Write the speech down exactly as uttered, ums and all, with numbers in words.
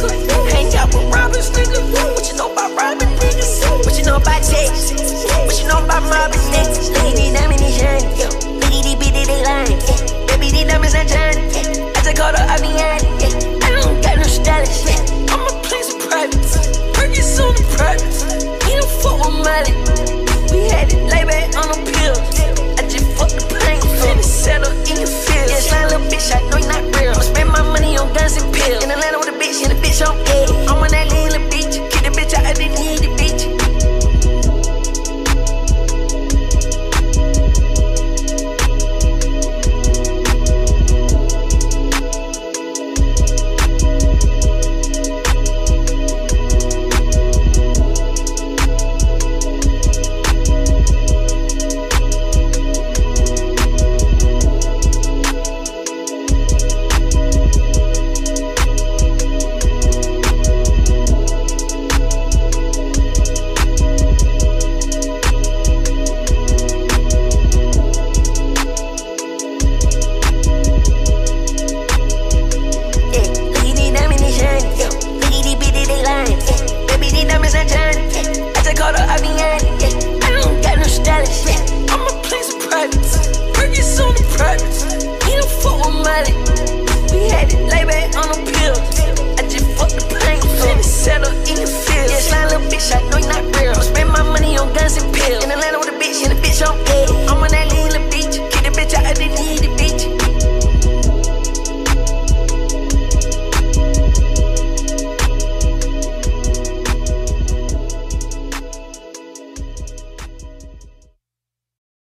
nigga. Hang out with robbers, nigga. What you know about robbing niggas? What you know about checks? What you know about mobbing niggas? Look at these diamonds, they shine. Look at these bitches, they lying. Baby, these diamonds, I shine. I just called her, I be on it. I don't got no stylist. I'm a place of privates. Perkins on the privates. He don't fuck with Molly. We had it lay back on the pills. I just fucked the pain. Finna settle in your field. Yeah, slime little bitch, I know you're not real. I'ma spend my money on guns and pills. In Atlanta with a bitch, and a bitch on edge. I'm on that lean little bitch. Get the bitch out, I didn't need the bitch. We had it lay back on the pills. I just fucked the pain. Finna settle in your field. Yeah, slime little bitch, I